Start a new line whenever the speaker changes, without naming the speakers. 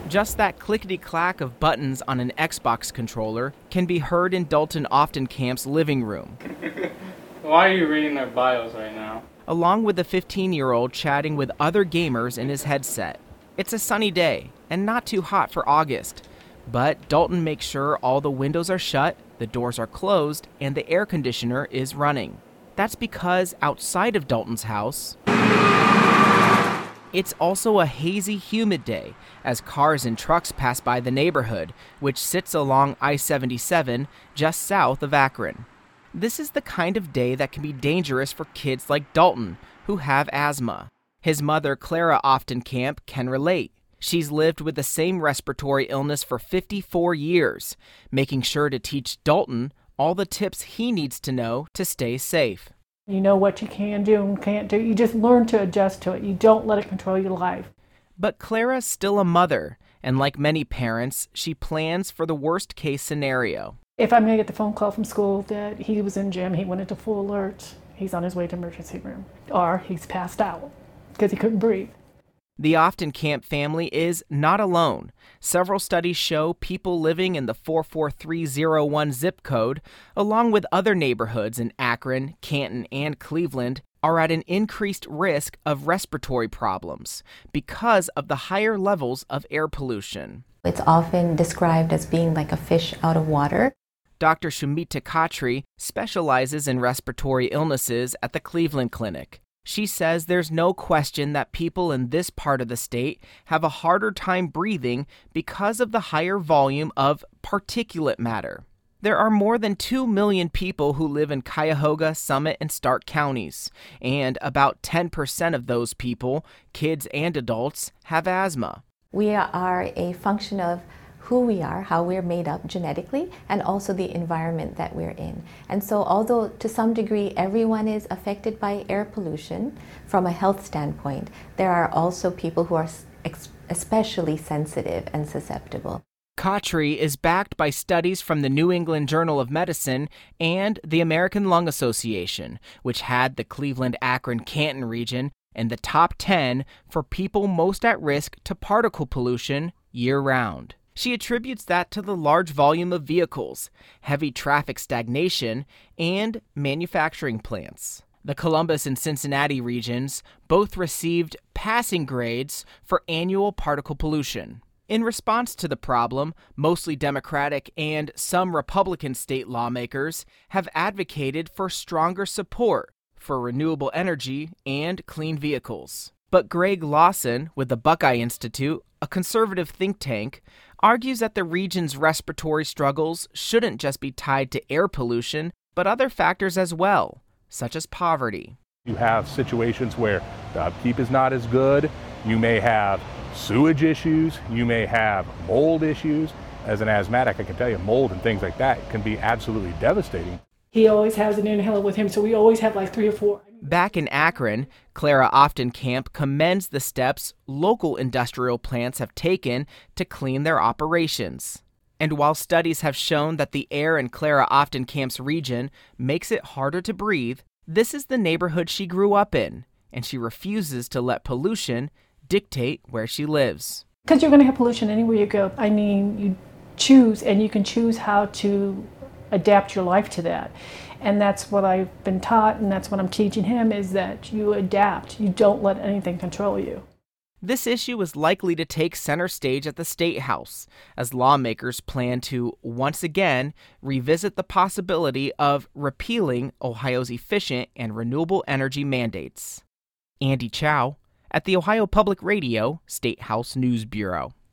Just that clickety-clack of buttons on an Xbox controller can be heard in Dalton Oftenkamp's living room,
Why are you reading their bios right now?
along with the 15-year-old chatting with other gamers in his headset. It's a sunny day, and not too hot for August, but Dalton makes sure all the windows are shut, the doors are closed, and the air conditioner is running. That's because outside of Dalton's house, it's also a hazy, humid day as cars and trucks pass by the neighborhood, which sits along I-77 just south of Akron. This is the kind of day that can be dangerous for kids like Dalton, who have asthma. His mother, Clara Oftenkamp, can relate. She's lived with the same respiratory illness for 54 years, making sure to teach Dalton all the tips he needs to know to stay safe.
You know what you can do and can't do. You just learn to adjust to it. You don't let it control your life.
But Clara's still a mother, and like many parents, she plans for the worst-case scenario.
If I may get the phone call from school that he was in gym, he went into full alert, he's on his way to emergency room, or he's passed out because he couldn't breathe.
The Oftenkamp family is not alone. Several studies show people living in the 44301 zip code, along with other neighborhoods in Akron, Canton, and Cleveland, are at an increased risk of respiratory problems because of the higher levels of air pollution.
It's often described as being like a fish out of water.
Dr. Shumita Khatri specializes in respiratory illnesses at the Cleveland Clinic. She says there's no question that people in this part of the state have a harder time breathing because of the higher volume of particulate matter. There are more than 2 million people who live in Cuyahoga, Summit, and Stark counties, and about 10% of those people, kids and adults, have asthma.
We are a function of who we are, how we're made up genetically, and also the environment that we're in. And so although to some degree everyone is affected by air pollution from a health standpoint, there are also people who are especially sensitive and susceptible.
Khatri is backed by studies from the New England Journal of Medicine and the American Lung Association, which had the Cleveland-Akron-Canton region in the top 10 for people most at risk to particle pollution year-round. She attributes that to the large volume of vehicles, heavy traffic stagnation, and manufacturing plants. The Columbus and Cincinnati regions both received passing grades for annual particle pollution. In response to the problem, mostly Democratic and some Republican state lawmakers have advocated for stronger support for renewable energy and clean vehicles. But Greg Lawson with the Buckeye Institute, a conservative think tank, argues that the region's respiratory struggles shouldn't just be tied to air pollution, but other factors as well, such as poverty.
You have situations where the upkeep is not as good. You may have sewage issues. You may have mold issues. As an asthmatic, I can tell you mold and things like that can be absolutely devastating.
He always has an inhaler with him, so we always have like 3 or 4.
Back in Akron, Clara Oftenkamp commends the steps local industrial plants have taken to clean their operations. And while studies have shown that the air in Clara Oftenkamp's region makes it harder to breathe, this is the neighborhood she grew up in, and she refuses to let pollution dictate where she lives.
Because you're going to have pollution anywhere you go. I mean, you choose, and you can choose how to adapt your life to that. And that's what I've been taught, and that's what I'm teaching him, is that you adapt. You don't let anything control you.
This issue is likely to take center stage at the State House, as lawmakers plan to, once again, revisit the possibility of repealing Ohio's efficient and renewable energy mandates. Andy Chow at the Ohio Public Radio State House News Bureau.